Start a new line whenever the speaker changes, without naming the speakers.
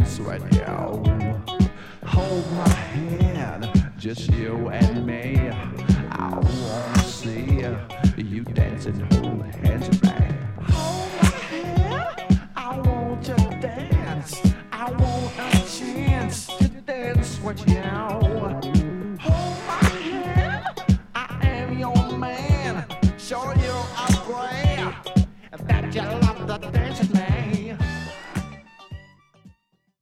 dance with you. Hold my hand, just you and me. I wanna see you dancing, hold hands back. Hold my hand, I want to dance. I want a chance to dance with you.